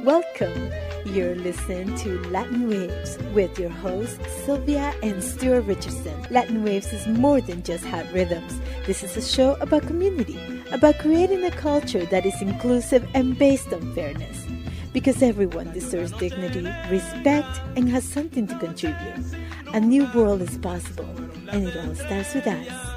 Welcome. You're listening to Latin Waves with your hosts, Sylvia and Stuart Richardson. Latin Waves is more than just hot rhythms. This is a show about community, about creating a culture that is inclusive and based on fairness. Because everyone deserves dignity, respect, and has something to contribute. A new world is possible, and it all starts with us.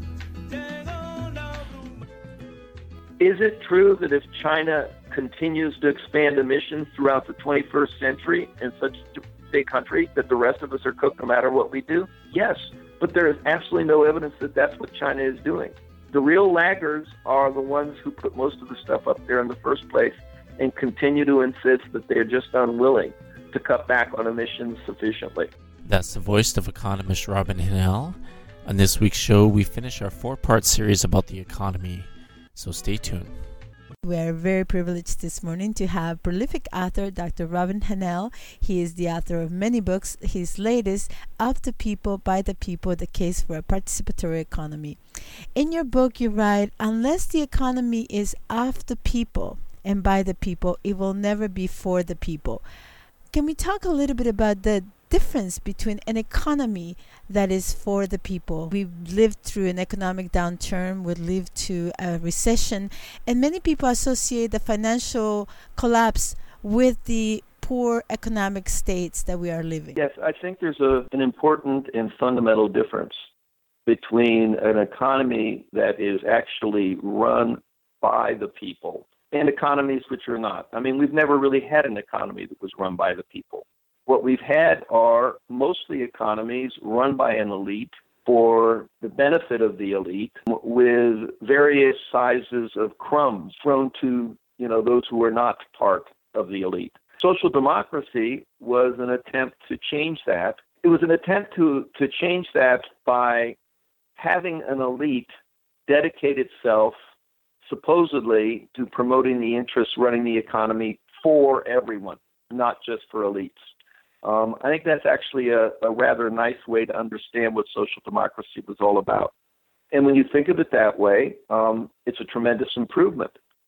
Is it true that if China continues to expand emissions throughout the 21st century in such a big country that the rest of us are cooked no matter what we do? Yes, but there is absolutely no evidence that that's what China is doing. The real laggards are the ones who put most of the stuff up there in the first place and continue to insist that they're just unwilling to cut back on emissions sufficiently. That's the voice of economist Robin Hahnel. On this week's show, we finish our 4-part series about the economy, so stay tuned. We are very privileged this morning to have prolific author Dr. Robin Hahnel. He is the author of many books. His latest, Of the People, By the People, The Case for a Participatory Economy. In your book, you write, unless the economy is of the people and by the people, it will never be for the people. Can we talk a little bit about the difference between an economy that is for the people? We've lived through an economic downturn, we've lived through a recession, and many people associate the financial collapse with the poor economic states that we are living. Yes, I think there's an important and fundamental difference between an economy that is actually run by the people and economies which are not. I mean, we've never really had an economy that was run by the people. What we've had are mostly economies run by an elite for the benefit of the elite, with various sizes of crumbs thrown to, those who are not part of the elite. Social democracy was an attempt to change that. It was an attempt to change that by having an elite dedicate itself supposedly to promoting the interests running the economy for everyone, not just for elites. I think that's actually a rather nice way to understand what social democracy was all about. And when you think of it that way, it's a tremendous improvement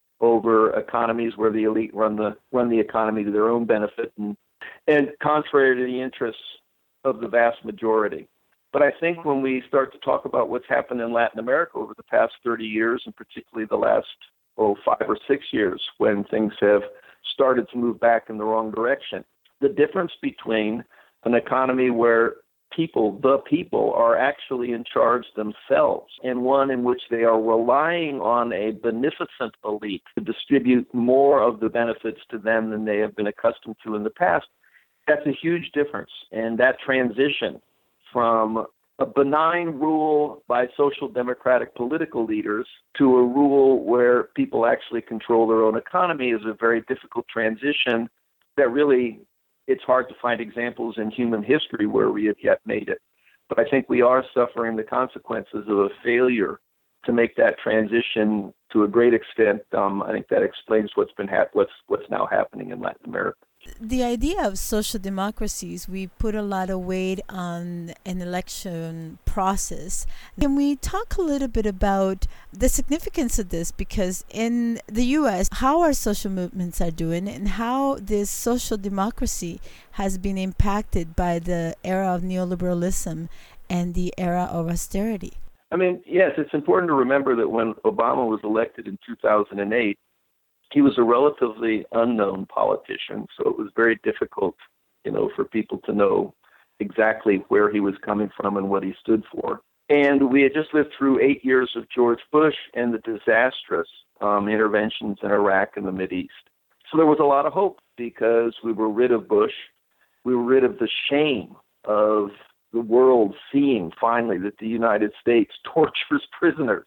over economies where the elite run the economy to their own benefit and contrary to the interests of the vast majority. But I think when we start to talk about what's happened in Latin America over the past 30 years, and particularly the last 5 or 6 years, when things have started to move back in the wrong direction, the difference between an economy where the people are actually in charge themselves and one in which they are relying on a beneficent elite to distribute more of the benefits to them than they have been accustomed to in the past, that's a huge difference. And that transition from a benign rule by social democratic political leaders to a rule where people actually control their own economy is a very difficult transition that really, it's hard to find examples in human history where we have yet made it. But I think we are suffering the consequences of a failure to make that transition to a great extent. I think that explains what's now happening in Latin America. The idea of social democracies, we put a lot of weight on an election process. Can we talk a little bit about the significance of this? Because in the U.S., how our social movements are doing and how this social democracy has been impacted by the era of neoliberalism and the era of austerity. I mean, yes, it's important to remember that when Obama was elected in 2008, he was a relatively unknown politician, so it was very difficult, for people to know exactly where he was coming from and what he stood for. And we had just lived through 8 years of George Bush and the disastrous interventions in Iraq and the Mideast. So there was a lot of hope because we were rid of Bush. We were rid of the shame of the world seeing finally that the United States tortures prisoners.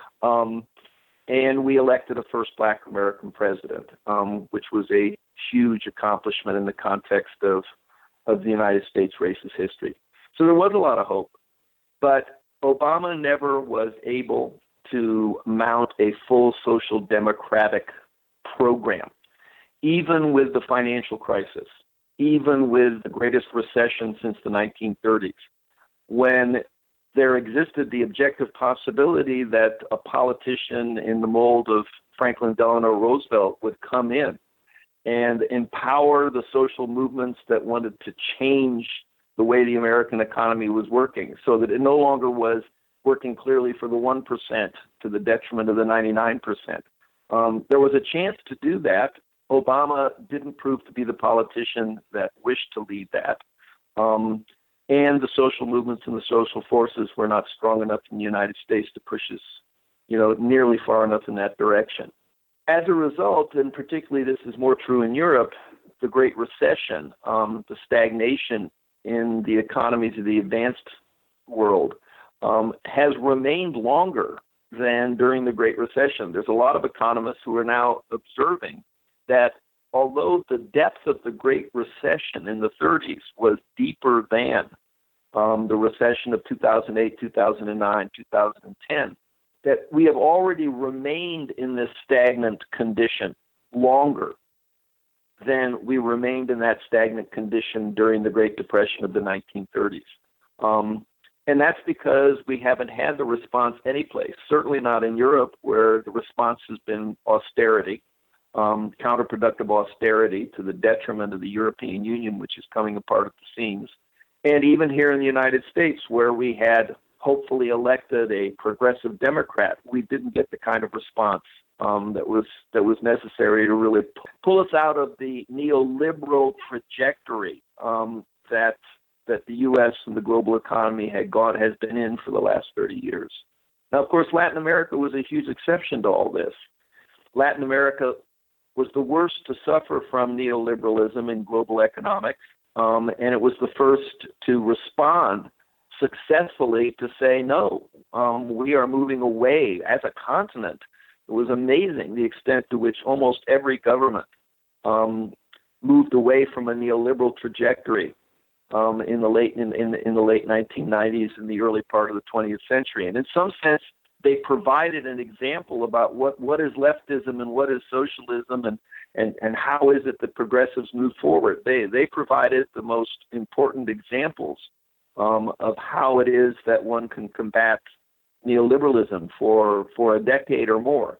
And we elected a first black American president, which was a huge accomplishment in the context of the United States racist history. So there was a lot of hope. But Obama never was able to mount a full social democratic program, even with the financial crisis, even with the greatest recession since the 1930s, when there existed the objective possibility that a politician in the mold of Franklin Delano Roosevelt would come in and empower the social movements that wanted to change the way the American economy was working, so that it no longer was working clearly for the 1% to the detriment of the 99%. There was a chance to do that. Obama didn't prove to be the politician that wished to lead that. And the social movements and the social forces were not strong enough in the United States to push us, nearly far enough in that direction. As a result, and particularly this is more true in Europe, the Great Recession, the stagnation in the economies of the advanced world, has remained longer than during the Great Recession. There's a lot of economists who are now observing that although the depth of the Great Recession in the 30s was deeper than the recession of 2008, 2009, 2010, that we have already remained in this stagnant condition longer than we remained in that stagnant condition during the Great Depression of the 1930s. And that's because we haven't had the response anyplace, certainly not in Europe, where the response has been austerity, counterproductive austerity to the detriment of the European Union, which is coming apart at the seams. And even here in the United States, where we had hopefully elected a progressive Democrat, we didn't get the kind of response that was necessary to really pull us out of the neoliberal trajectory that the U.S. and the global economy has been in for the last 30 years. Now, of course, Latin America was a huge exception to all this. Latin America was the worst to suffer from neoliberalism in global economics, and it was the first to respond successfully to say, no, we are moving away as a continent. It was amazing the extent to which almost every government moved away from a neoliberal trajectory in the late 1990s and the early part of the 20th century. And in some sense, they provided an example about what is leftism and what is socialism and how is it that progressives move forward. They provided the most important examples of how it is that one can combat neoliberalism for a decade or more.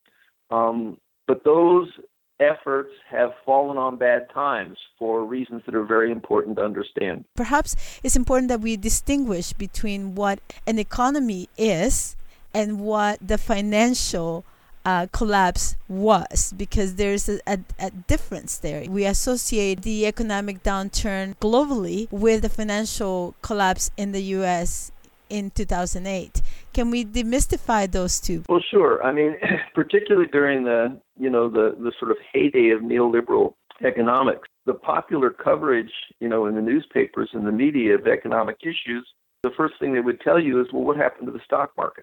But those efforts have fallen on bad times for reasons that are very important to understand. Perhaps it's important that we distinguish between what an economy is and what the financial collapse was, because there's a difference there. We associate the economic downturn globally with the financial collapse in the U.S. in 2008. Can we demystify those two? Well, sure. I mean, particularly during the sort of heyday of neoliberal economics, the popular coverage, in the newspapers and the media of economic issues, the first thing they would tell you is, well, what happened to the stock market?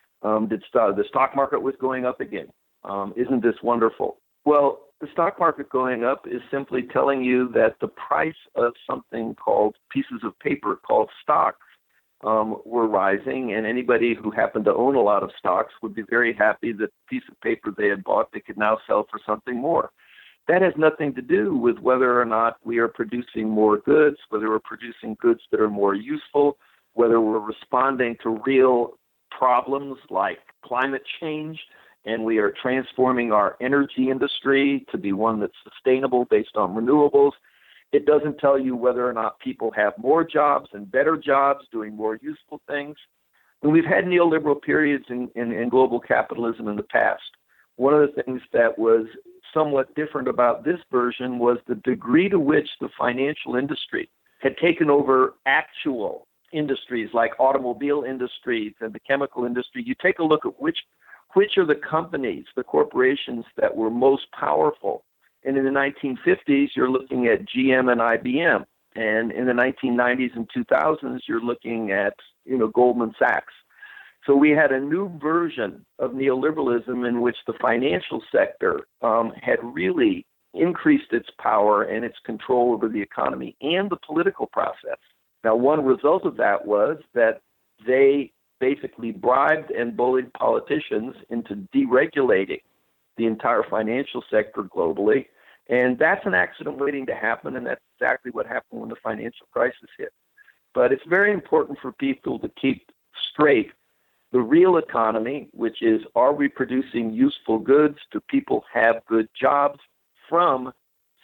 The stock market was going up again. Isn't this wonderful? Well, the stock market going up is simply telling you that the price of something called pieces of paper called stocks were rising, and anybody who happened to own a lot of stocks would be very happy that the piece of paper they had bought they could now sell for something more. That has nothing to do with whether or not we are producing more goods, whether we're producing goods that are more useful, whether we're responding to real problems like climate change, and we are transforming our energy industry to be one that's sustainable based on renewables. It doesn't tell you whether or not people have more jobs and better jobs doing more useful things. And we've had neoliberal periods in global capitalism in the past. One of the things that was somewhat different about this version was the degree to which the financial industry had taken over actual industries like automobile industries and the chemical industry. You take a look at which are the companies, the corporations that were most powerful. And in the 1950s, you're looking at GM and IBM. And in the 1990s and 2000s, you're looking at, Goldman Sachs. So we had a new version of neoliberalism in which the financial sector had really increased its power and its control over the economy and the political process. Now, one result of that was that they basically bribed and bullied politicians into deregulating the entire financial sector globally. And that's an accident waiting to happen, and that's exactly what happened when the financial crisis hit. But it's very important for people to keep straight the real economy, which is, are we producing useful goods? Do people have good jobs? From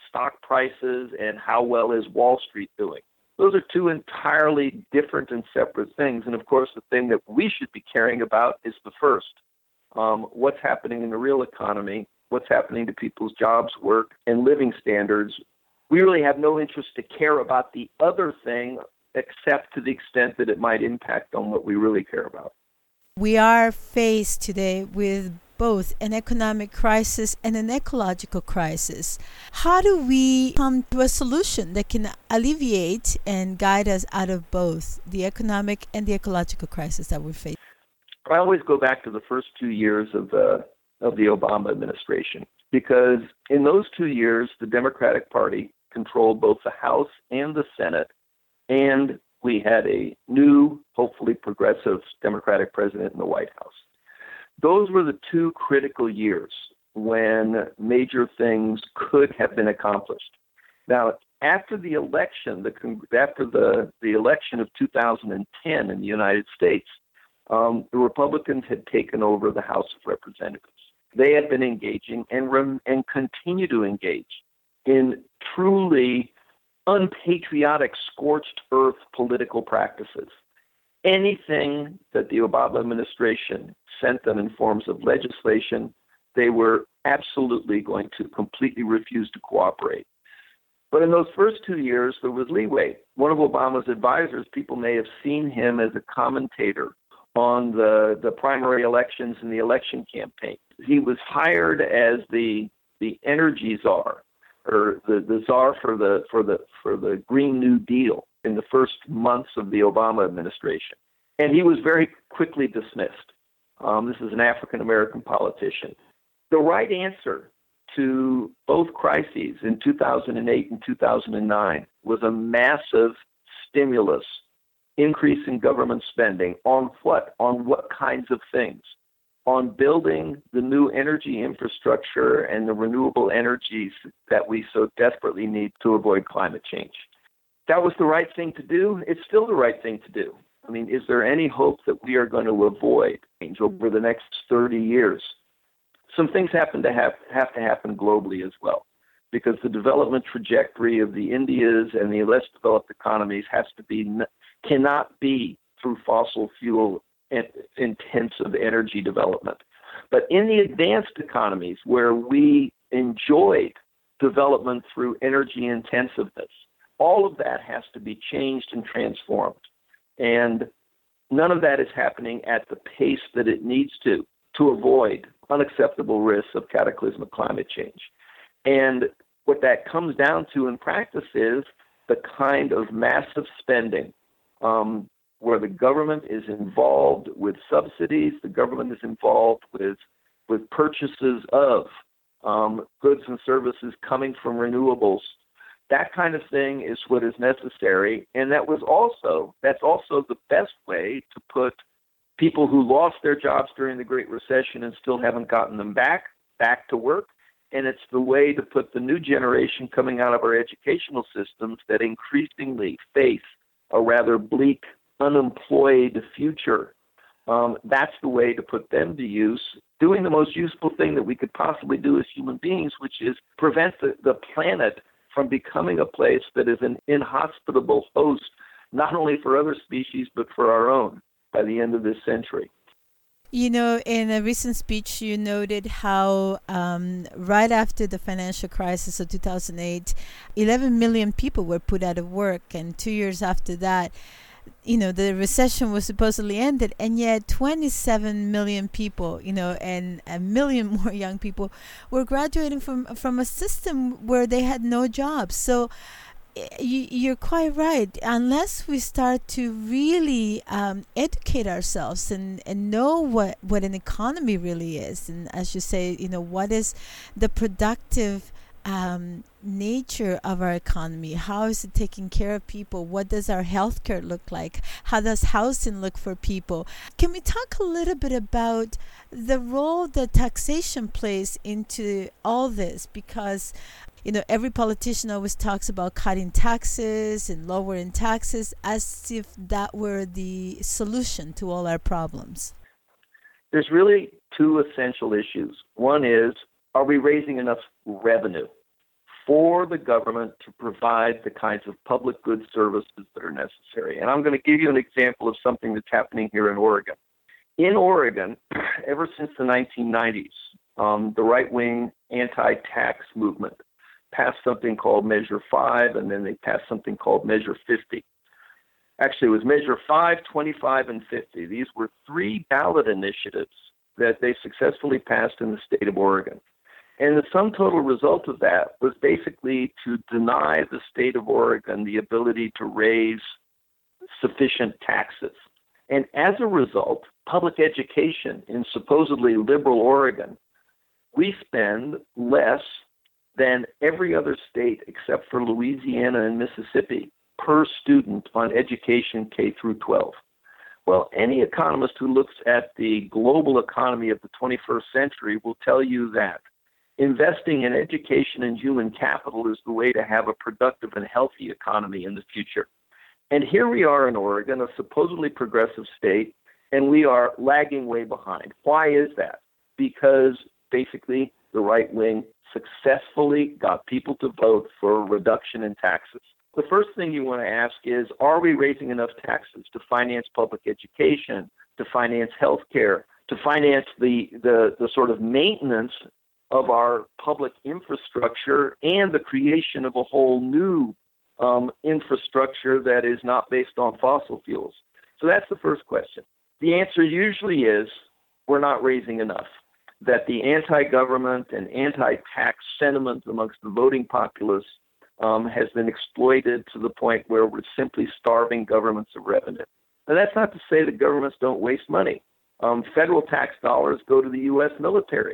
stock prices and how well is Wall Street doing. Those are two entirely different and separate things. And of course, the thing that we should be caring about is the first. What's happening in the real economy, what's happening to people's jobs, work, and living standards. We really have no interest to care about the other thing, except to the extent that it might impact on what we really care about. We are faced today with both an economic crisis and an ecological crisis. How do we come to a solution that can alleviate and guide us out of both the economic and the ecological crisis that we face? I always go back to the first 2 years of the Obama administration, because in those 2 years, the Democratic Party controlled both the House and the Senate, and we had a new, hopefully progressive Democratic president in the White House. Those were the two critical years when major things could have been accomplished. Now, after the election, after the election of 2010 in the United States, the Republicans had taken over the House of Representatives. They had been engaging and continue to engage in truly unpatriotic, scorched earth political practices. Anything that the Obama administration sent them in forms of legislation, they were absolutely going to completely refuse to cooperate. But in those first 2 years, there was leeway. One of Obama's advisors, people may have seen him as a commentator on the primary elections and the election campaign. He was hired as the energy czar, or the czar for the Green New Deal in the first months of the Obama administration. And he was very quickly dismissed. This is an African-American politician. The right answer to both crises in 2008 and 2009 was a massive stimulus increase in government spending on what? On what kinds of things? On building the new energy infrastructure and the renewable energies that we so desperately need to avoid climate change. That was the right thing to do. It's still the right thing to do. I mean, is there any hope that we are going to avoid change over the next 30 years? Some things have to happen globally as well, because the development trajectory of the Indias and the less developed economies cannot be through fossil fuel intensive energy development. But in the advanced economies where we enjoyed development through energy intensiveness, all of that has to be changed and transformed. And none of that is happening at the pace that it needs to avoid unacceptable risks of cataclysmic climate change. And what that comes down to in practice is the kind of massive spending where the government is involved with subsidies, the government is involved with purchases of goods and services coming from renewables. That kind of thing is what is necessary, and that's also the best way to put people who lost their jobs during the Great Recession and still haven't gotten them back to work. And it's the way to put the new generation coming out of our educational systems that increasingly face a rather bleak, unemployed future. That's the way to put them to use, doing the most useful thing that we could possibly do as human beings, which is prevent the planet from becoming a place that is an inhospitable host, not only for other species, but for our own by the end of this century. You know, in a recent speech, you noted how right after the financial crisis of 2008, 11 million people were put out of work. And 2 years after that, you know, the recession was supposedly ended. And yet 27 million people, you know, and a million more young people were graduating from a system where they had no jobs. So you're quite right. Unless we start to really educate ourselves and know what an economy really is, and as you say, you know, what is the productive nature of our economy? How is it taking care of people? What does our healthcare look like? How does housing look for people? Can we talk a little bit about the role that taxation plays into all this? Because you know, every politician always talks about cutting taxes and lowering taxes as if that were the solution to all our problems. There's really two essential issues. One is, are we raising enough revenue for the government to provide the kinds of public good services that are necessary. And I'm going to give you an example of something that's happening here in Oregon. In Oregon, ever since the 1990s, the right-wing anti-tax movement passed something called Measure 5, and then they passed something called Measure 50. Actually, it was Measure 5, 25, and 50. These were 3 ballot initiatives that they successfully passed in the state of Oregon. And the sum total result of that was basically to deny the state of Oregon the ability to raise sufficient taxes. And as a result, public education in supposedly liberal Oregon, we spend less than every other state except for Louisiana and Mississippi per student on education K through 12. Well, any economist who looks at the global economy of the 21st century will tell you that investing in education and human capital is the way to have a productive and healthy economy in the future. And here we are in Oregon, a supposedly progressive state, and we are lagging way behind. Why is that? Because basically the right wing successfully got people to vote for a reduction in taxes. The first thing you want to ask is, are we raising enough taxes to finance public education, to finance health care, to finance the sort of maintenance of our public infrastructure and the creation of a whole new infrastructure that is not based on fossil fuels? So that's the first question. The answer usually is we're not raising enough, that the anti-government and anti-tax sentiment amongst the voting populace has been exploited to the point where we're simply starving governments of revenue. And that's not to say that governments don't waste money. Federal tax dollars go to the U.S. military.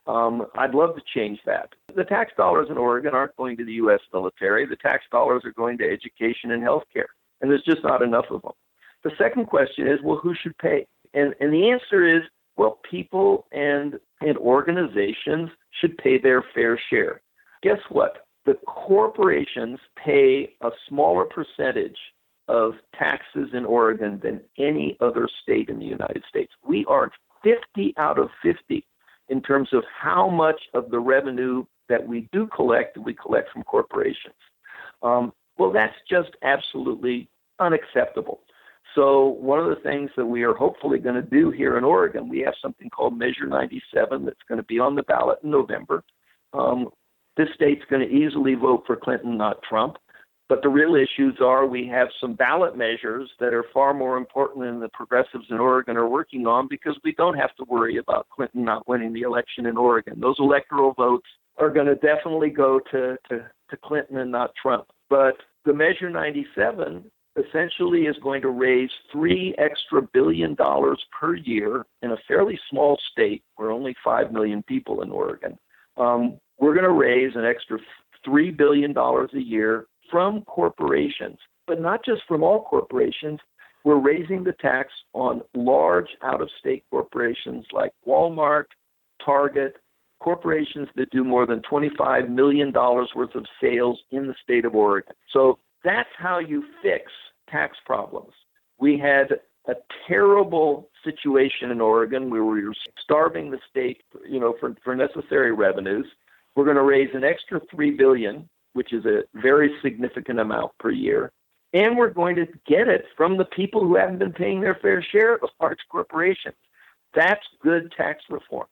I'd love to change that. The tax dollars in Oregon aren't going to the U.S. military. The tax dollars are going to education and health care, and there's just not enough of them. The second question is, well, who should pay? And the answer is, well, people and organizations should pay their fair share. Guess what? The corporations pay a smaller percentage of taxes in Oregon than any other state in the United States. We are 50 out of 50 in terms of how much of the revenue that we do collect, we collect from corporations. Well, that's just absolutely unacceptable. So one of the things that we are hopefully going to do here in Oregon, we have something called Measure 97 that's going to be on the ballot in November. This state's going to easily vote for Clinton, not Trump. But the real issues are we have some ballot measures that are far more important than the progressives in Oregon are working on, because we don't have to worry about Clinton not winning the election in Oregon. Those electoral votes are going to definitely go to Clinton and not Trump. But the Measure 97 essentially is going to raise $3 extra billion per year in a fairly small state. We're only 5 million people in Oregon. We're going to raise an extra $3 billion a year from corporations, but not just from all corporations. We're raising the tax on large out-of-state corporations like Walmart, Target, corporations that do more than $25 million worth of sales in the state of Oregon. So that's how you fix tax problems. We had a terrible situation in Oregon where we were starving the state, for necessary revenues. We're going to raise an extra $3 billion, which is a very significant amount per year, and we're going to get it from the people who haven't been paying their fair share of large corporations. That's good tax reform.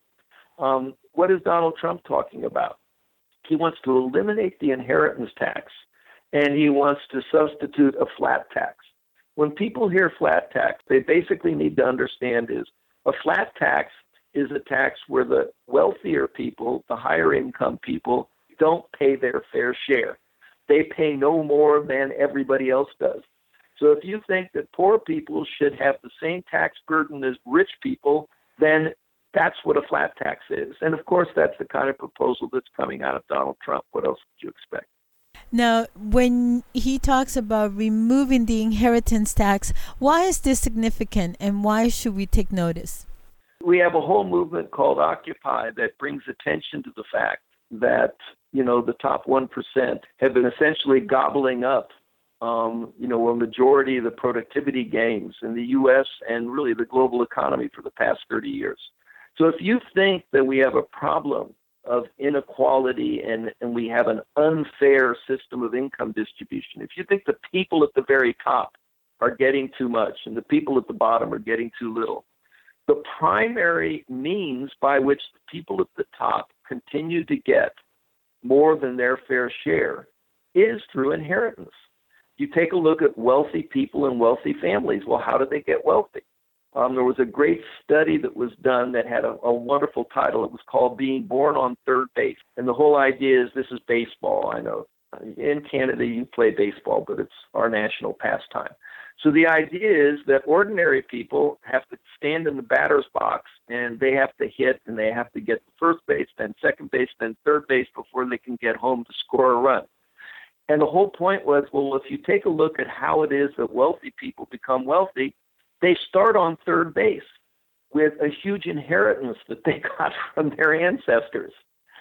What is Donald Trump talking about? He wants to eliminate the inheritance tax, and he wants to substitute a flat tax. When people hear flat tax, they basically need to understand is a flat tax is a tax where the wealthier people, the higher income people, don't pay their fair share. They pay no more than everybody else does. So if you think that poor people should have the same tax burden as rich people, then that's what a flat tax is. And of course, that's the kind of proposal that's coming out of Donald Trump. What else would you expect? Now, when he talks about removing the inheritance tax, why is this significant and why should we take notice? We have a whole movement called Occupy that brings attention to the fact that, the top 1% have been essentially gobbling up, a majority of the productivity gains in the U.S. and really the global economy for the past 30 years. So if you think that we have a problem of inequality and we have an unfair system of income distribution. If you think the people at the very top are getting too much and the people at the bottom are getting too little, the primary means by which the people at the top continue to get more than their fair share is through inheritance. You take a look at wealthy people and wealthy families. Well, how did they get wealthy? There was a great study that was done that had a wonderful title. It was called Being Born on Third Base. And the whole idea is, this is baseball, I know. In Canada, you play baseball, but it's our national pastime. So the idea is that ordinary people have to stand in the batter's box and they have to hit and they have to get to first base, then second base, then third base before they can get home to score a run. And the whole point was, well, if you take a look at how it is that wealthy people become wealthy, they start on third base with a huge inheritance that they got from their ancestors.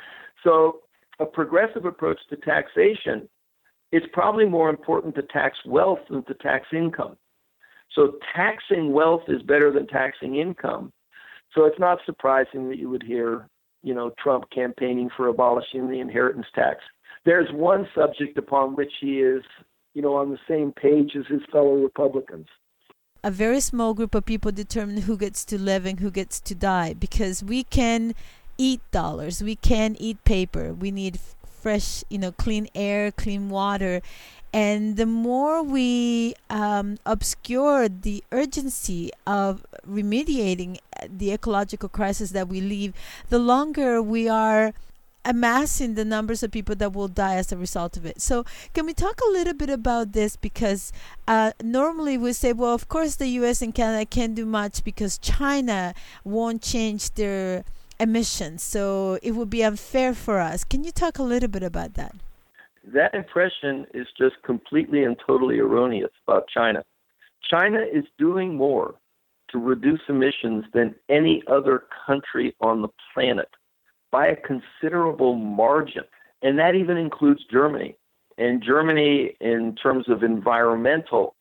So a progressive approach to taxation, it's probably more important to tax wealth than to tax income. So taxing wealth is better than taxing income. So it's not surprising that you would hear, Trump campaigning for abolishing the inheritance tax. There's one subject upon which he is, on the same page as his fellow Republicans. A very small group of people determine who gets to live and who gets to die, because we can eat dollars, we can eat paper, we need fresh, clean air, clean water. And the more we obscure the urgency of remediating the ecological crisis that we live, the longer we are amassing the numbers of people that will die as a result of it. So can we talk a little bit about this? Because normally we say, well, of course the US and Canada can't do much because China won't change their emissions, so it would be unfair for us. Can you talk a little bit about that? That impression is just completely and totally erroneous about China. China is doing more to reduce emissions than any other country on the planet by a considerable margin. And that even includes Germany. And Germany, in terms of environmental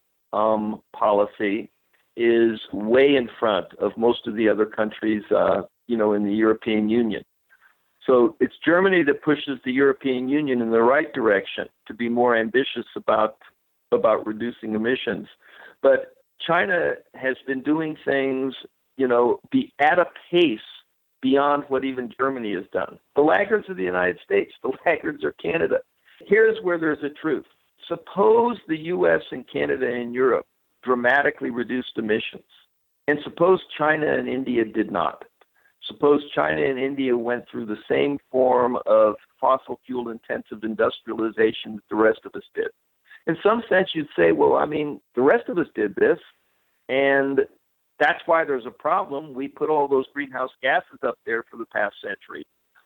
policy, is way in front of most of the other countries, in the European Union. So it's Germany that pushes the European Union in the right direction to be more ambitious about reducing emissions. But China has been doing things, be at a pace beyond what even Germany has done. The laggards are the United States. The laggards are Canada. Here's where there's a truth. Suppose the U.S. and Canada and Europe dramatically reduced emissions, and suppose China and India did not. Suppose China and India went through the same form of fossil fuel intensive industrialization that the rest of us did. In some sense, you'd say, well, the rest of us did this, and that's why there's a problem. We put all those greenhouse gases up there for the past century.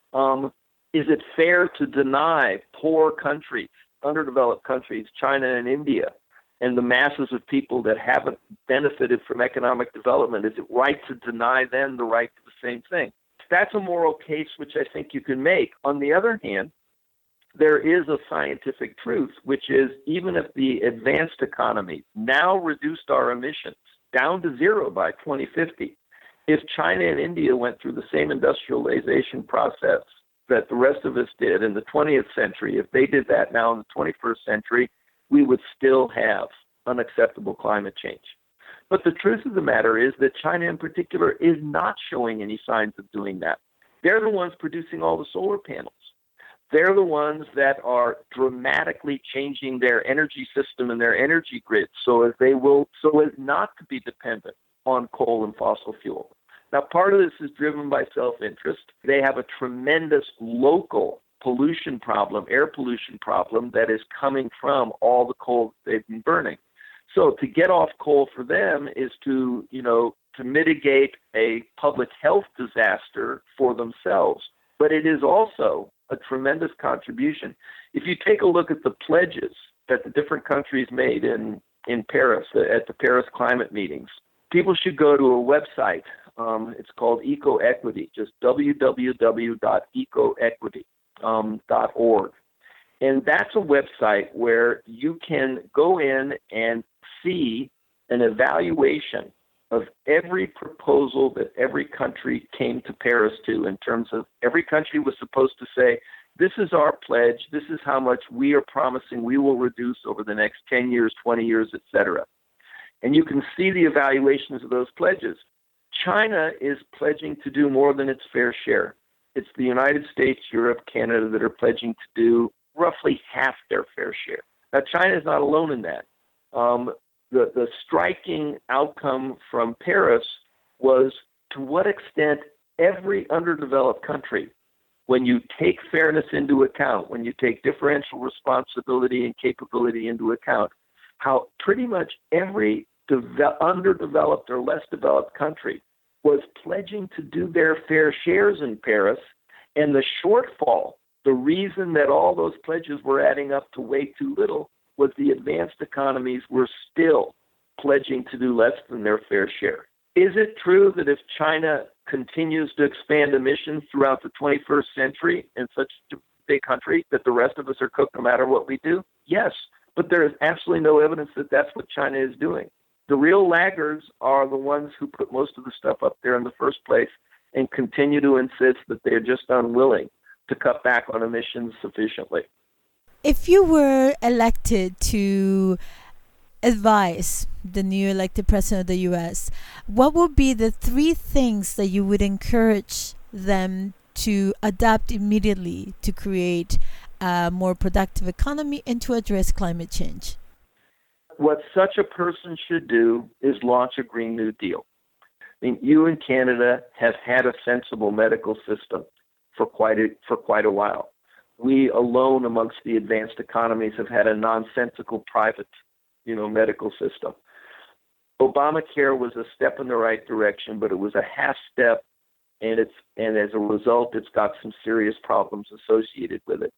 Is it fair to deny poor countries, underdeveloped countries, China and India, and the masses of people that haven't benefited from economic development, is it right to deny them the right to the same thing? That's a moral case which I think you can make. On the other hand, there is a scientific truth, which is even if the advanced economy now reduced our emissions down to zero by 2050, if China and India went through the same industrialization process that the rest of us did in the 20th century, if they did that now in the 21st century, we would still have unacceptable climate change. But the truth of the matter is that China in particular is not showing any signs of doing that. They're the ones producing all the solar panels. They're the ones that are dramatically changing their energy system and their energy grid so as not to be dependent on coal and fossil fuel. Now, part of this is driven by self-interest. They have a tremendous local pollution problem, air pollution problem that is coming from all the coal they've been burning. So to get off coal for them is to mitigate a public health disaster for themselves. But it is also a tremendous contribution. If you take a look at the pledges that the different countries made in Paris, at the Paris climate meetings, people should go to a website. It's called EcoEquity, just www.ecoequity.org. And that's a website where you can go in and see an evaluation of every proposal that every country came to Paris to, in terms of every country was supposed to say, this is our pledge, this is how much we are promising we will reduce over the next 10 years, 20 years, etc. And you can see the evaluations of those pledges. China is pledging to do more than its fair share. It's the United States, Europe, Canada that are pledging to do roughly half their fair share. Now, China is not alone in that. The striking outcome from Paris was to what extent every underdeveloped country, when you take fairness into account, when you take differential responsibility and capability into account, how pretty much every underdeveloped or less developed country was pledging to do their fair shares in Paris, and the shortfall, the reason that all those pledges were adding up to way too little, was the advanced economies were still pledging to do less than their fair share. Is it true that if China continues to expand emissions throughout the 21st century in such a big country that the rest of us are cooked no matter what we do? Yes, but there is absolutely no evidence that that's what China is doing. The real laggards are the ones who put most of the stuff up there in the first place and continue to insist that they're just unwilling to cut back on emissions sufficiently. If you were elected to advise the new elected president of the U.S., what would be the 3 things that you would encourage them to adopt immediately to create a more productive economy and to address climate change? What such a person should do is launch a Green New Deal. I mean, you in Canada have had a sensible medical system for quite a while. We alone amongst the advanced economies have had a nonsensical private, medical system. Obamacare was a step in the right direction, but it was a half step, and as a result, it's got some serious problems associated with it.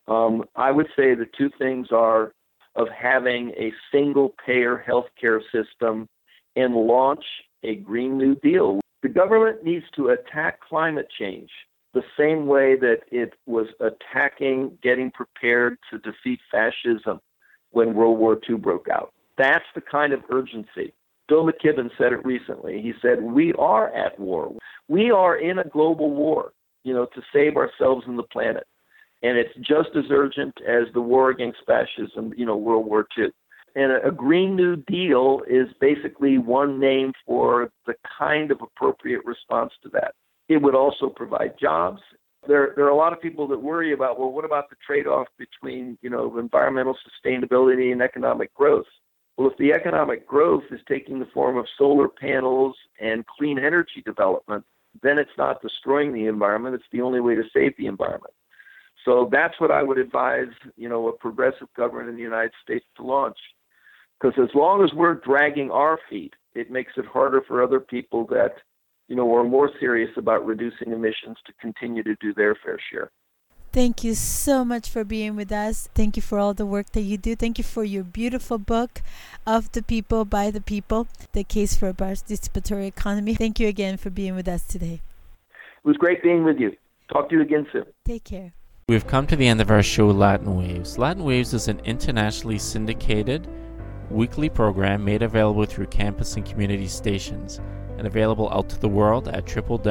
I would say the 2 things are of having a single-payer healthcare system and launch a Green New Deal. The government needs to attack climate change the same way that it was attacking getting prepared to defeat fascism when World War II broke out. That's the kind of urgency. Bill McKibben said it recently. He said, we are at war. We are in a global war, to save ourselves and the planet. And it's just as urgent as the war against fascism, World War II. And a Green New Deal is basically one name for the kind of appropriate response to that. It would also provide jobs. There are a lot of people that worry about, well, what about the trade-off between, environmental sustainability and economic growth? Well, if the economic growth is taking the form of solar panels and clean energy development, then it's not destroying the environment. It's the only way to save the environment. So that's what I would advise, a progressive government in the United States to launch. Because as long as we're dragging our feet, it makes it harder for other people that, are more serious about reducing emissions to continue to do their fair share. Thank you so much for being with us. Thank you for all the work that you do. Thank you for your beautiful book, Of the People, by the People, The Case for a Participatory Economy. Thank you again for being with us today. It was great being with you. Talk to you again soon. Take care. We've come to the end of our show, Latin Waves. Latin Waves is an internationally syndicated weekly program made available through campus and community stations and available out to the world at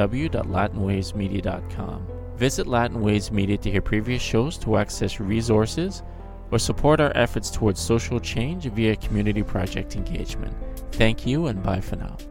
www.latinwavesmedia.com. Visit Latin Waves Media to hear previous shows, to access resources, or support our efforts towards social change via community project engagement. Thank you and bye for now.